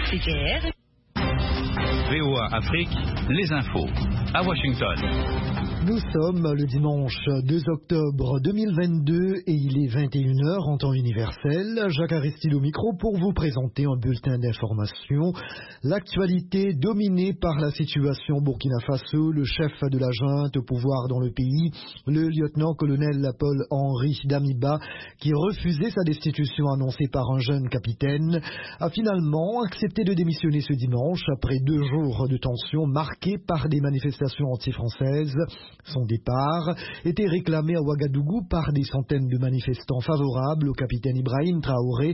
CTR. VOA Afrique, les infos. À Washington. Nous sommes le dimanche 2 octobre 2022 et il est 21h en temps universel. Jacques Aristide au micro pour vous présenter un bulletin d'information. L'actualité dominée par la situation au Burkina Faso, le chef de la junte au pouvoir dans le pays, le lieutenant-colonel Paul-Henri Damiba, qui refusait sa destitution annoncée par un jeune capitaine, a finalement accepté de démissionner ce dimanche après 2 jours de tension marqués par des manifestations anti-françaises. Son départ était réclamé à Ouagadougou par des centaines de manifestants favorables au capitaine Ibrahim Traoré,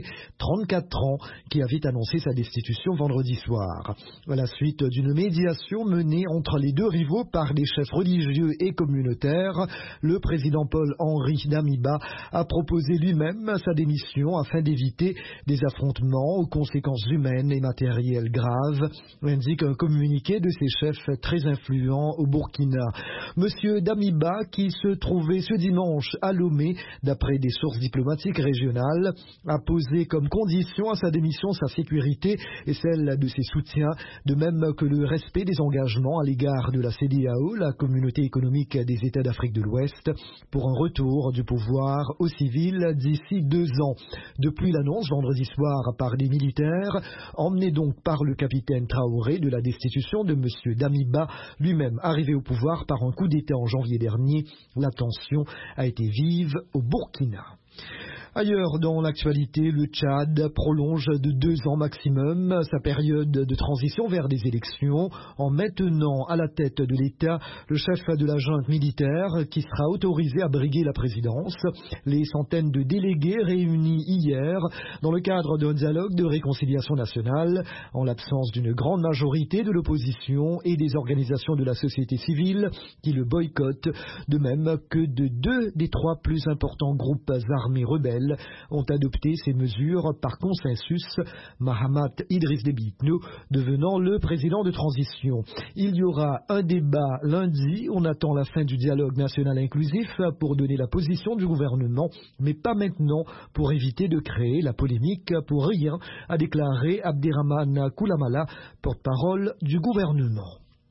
34 ans, qui avait annoncé sa destitution vendredi soir. À la suite d'une médiation menée entre les 2 rivaux par des chefs religieux et communautaires, le président Paul-Henri Damiba a proposé lui-même sa démission afin d'éviter des affrontements aux conséquences humaines et matérielles graves, indique un communiqué de ses chefs très influents au Burkina. Monsieur Damiba, qui se trouvait ce dimanche à Lomé, d'après des sources diplomatiques régionales, a posé comme condition à sa démission sa sécurité et celle de ses soutiens, de même que le respect des engagements à l'égard de la CEDEAO, la Communauté économique des États d'Afrique de l'Ouest, pour un retour du pouvoir aux civils d'ici 2 ans. Depuis l'annonce vendredi soir par des militaires, emmenés donc par le capitaine Traoré de la destitution de monsieur Damiba, lui-même arrivé au pouvoir par un coup d'État en janvier dernier, la tension a été vive au Burkina. Ailleurs dans l'actualité, le Tchad prolonge de 2 ans maximum sa période de transition vers des élections en maintenant à la tête de l'État le chef de la junte militaire qui sera autorisé à briguer la présidence. Les centaines de délégués réunis hier dans le cadre d'un dialogue de réconciliation nationale en l'absence d'une grande majorité de l'opposition et des organisations de la société civile qui le boycottent, de même que de 2 des 3 plus importants groupes armés rebelles ont adopté ces mesures par consensus, Mahamat Idriss Déby Itno devenant le président de transition. Il y aura un débat lundi, on attend la fin du dialogue national inclusif pour donner la position du gouvernement, mais pas maintenant pour éviter de créer la polémique pour rien, a déclaré Abderrahmane Koulamala, porte-parole du gouvernement.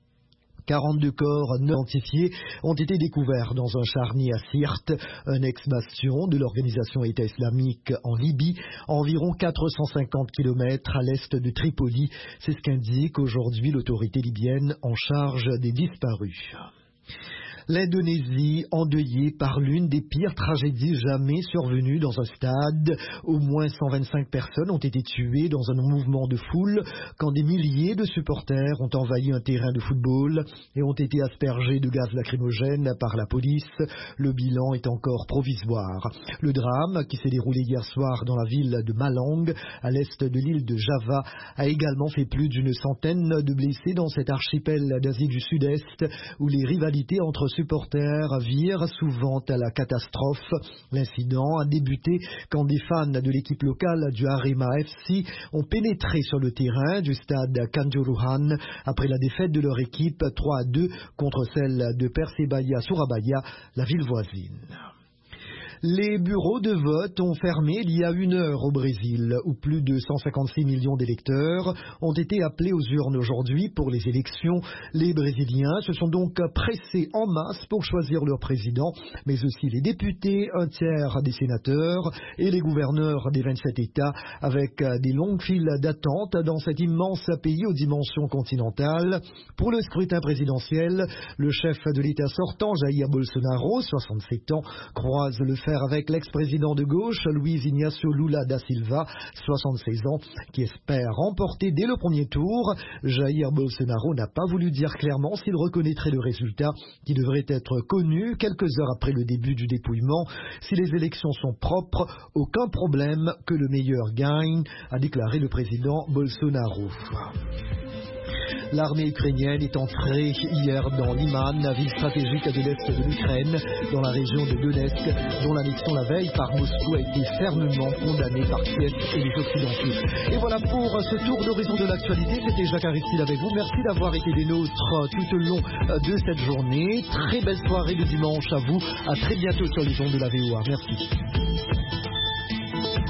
42 corps non identifiés ont été découverts dans un charnier à Sirte, un ex-bastion de l'organisation État islamique en Libye, à environ 450 km à l'est de Tripoli. C'est ce qu'indique aujourd'hui l'autorité libyenne en charge des disparus. L'Indonésie, endeuillée par l'une des pires tragédies jamais survenues dans un stade. Au moins 125 personnes ont été tuées dans un mouvement de foule quand des milliers de supporters ont envahi un terrain de football et ont été aspergés de gaz lacrymogène par la police. Le bilan est encore provisoire. Le drame, qui s'est déroulé hier soir dans la ville de Malang, à l'est de l'île de Java, a également fait plus d'une centaine de blessés dans cet archipel d'Asie du Sud-Est où les rivalités entre supporters virent souvent à la catastrophe. L'incident a débuté quand des fans de l'équipe locale du Arema FC ont pénétré sur le terrain du stade Kanjuruhan après la défaite de leur équipe 3-2 contre celle de Persebaya Surabaya, la ville voisine. Les bureaux de vote ont fermé il y a 1 heure au Brésil, où plus de 156 millions d'électeurs ont été appelés aux urnes aujourd'hui pour les élections. Les Brésiliens se sont donc pressés en masse pour choisir leur président, mais aussi les députés, un tiers des sénateurs et les gouverneurs des 27 États, avec des longues files d'attente dans cet immense pays aux dimensions continentales. Pour le scrutin présidentiel, le chef de l'État sortant, Jair Bolsonaro, 67 ans, croise le fer avec l'ex-président de gauche, Luiz Inácio Lula da Silva, 76 ans, qui espère remporter dès le premier tour. Jair Bolsonaro n'a pas voulu dire clairement s'il reconnaîtrait le résultat, qui devrait être connu quelques heures après le début du dépouillement. Si les élections sont propres, aucun problème, que le meilleur gagne, a déclaré le président Bolsonaro. L'armée ukrainienne est entrée hier dans Liman, ville stratégique de l'est de l'Ukraine, dans la région de Donetsk, dont l'annexion la veille par Moscou a été fermement condamnée par Kiev et les Occidentaux. Et voilà pour ce tour d'horizon de l'actualité. C'était Jacques Aristide avec vous. Merci d'avoir été des nôtres tout au long de cette journée. Très belle soirée de dimanche à vous. À très bientôt sur les ondes de la VOA. Merci.